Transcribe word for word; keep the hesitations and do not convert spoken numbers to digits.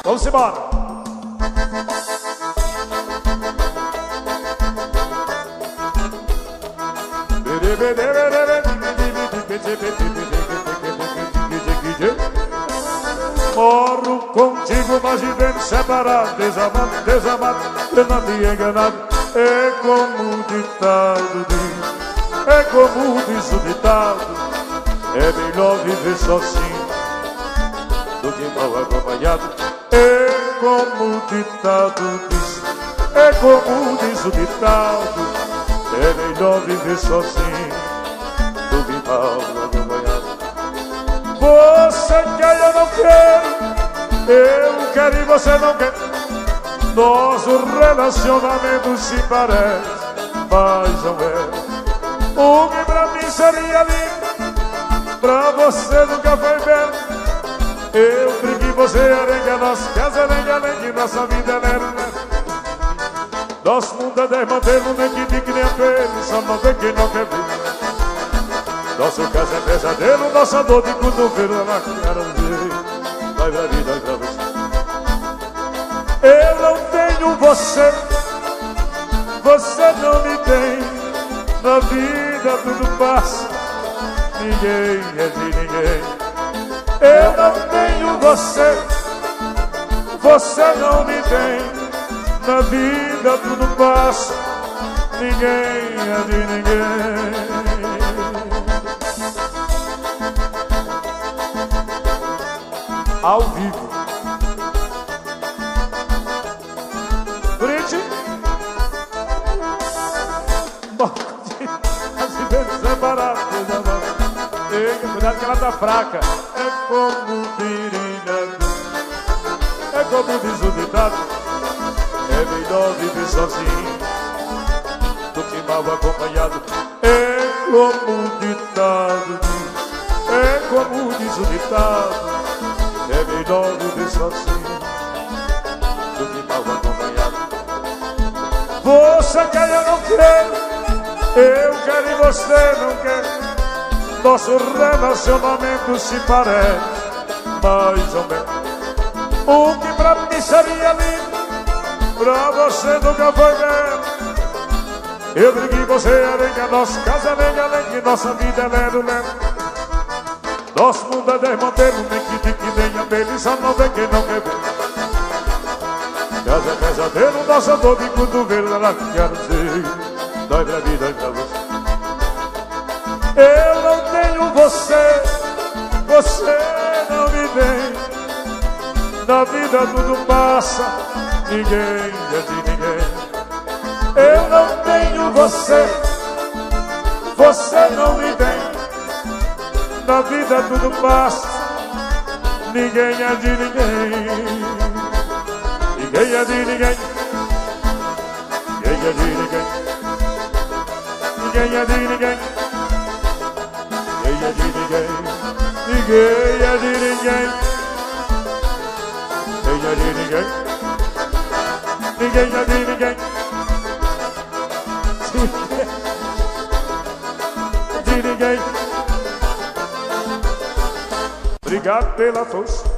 Vamos embora. Moro contigo, mas vivendo separado, desamado, desamado, tentando e enganado. É como o ditado diz, é como diz o ditado, é melhor viver sozinho do que mal acompanhado. É como o ditado diz, é como diz o ditado, é melhor viver sozinho do que mal acompanhado. Você quer, eu não quero, eu quero e você não quer. Nosso relacionamento se parece, mas não é. O que pra mim seria lindo, pra você nunca foi belo. Eu creio que você arenga, nossa casa arenga, além que nossa vida é lero. Nosso mundo é desmantelo, nem que diga nem apelo, só não vê quem não quer ver. Nosso caso é pesadelo, nossa dor de cotovelo na cara dele. Vai pra vida, vai pra você. Eu não tenho você, você não me tem. Na vida tudo passa, ninguém é de ninguém. Eu não tenho você, você não me tem. Na vida tudo passa, ninguém é de ninguém. Ao vivo. Frente. As vivendo separadas. Eita, cuidado que ela tá fraca. É como virilha, é como diz o ditado, é melhor viver sozinho do que mal acompanhado. É como o ditado diz, é como diz o ditado, é melhor viver sozinho do que mal acompanhado. Você quer, eu não quero, eu quero e você não quer. Nosso relacionamento se parece, mais ou menos. O que pra mim seria lindo, pra você nunca foi belo. Eu digo que você arenga, nossa casa arenga, além que nossa vida é lero, lero. Nosso mundo é desmantelo, nem que diga nem abelha, só não vê quem não quer ver. Casa é pesadelo, nossa dor de cotovelo, ela quer dizer, dói pra vida, dói pra você. Eu não tenho você, você não me tem. Na vida tudo passa, ninguém é de ninguém. Eu não tenho você, você não me tem. Na vida tudo passa, ninguém é de ninguém. Ninguém é de ninguém. Ninguém é de ninguém. Ninguém é de ninguém. Ninguém é de ninguém. Ninguém é de ninguém. Ninguém é de ninguém. Ninguém é de ninguém. De ninguém. Obrigado pela força.